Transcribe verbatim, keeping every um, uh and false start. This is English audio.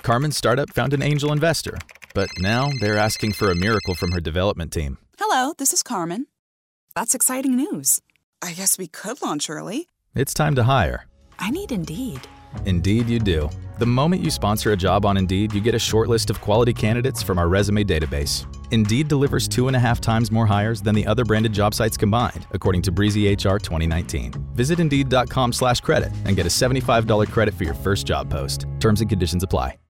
Carmen's startup found an angel investor, but now they're asking for a miracle from her development team. Hello, this is Carmen. That's exciting news. I guess we could launch early. It's time to hire. I need Indeed. Indeed you do. The moment you sponsor a job on Indeed, you get a short list of quality candidates from our resume database. Indeed delivers two and a half times more hires than the other branded job sites combined, according to Breezy H R twenty nineteen. Visit Indeed.com slash credit and get a seventy-five dollars credit for your first job post. Terms and conditions apply.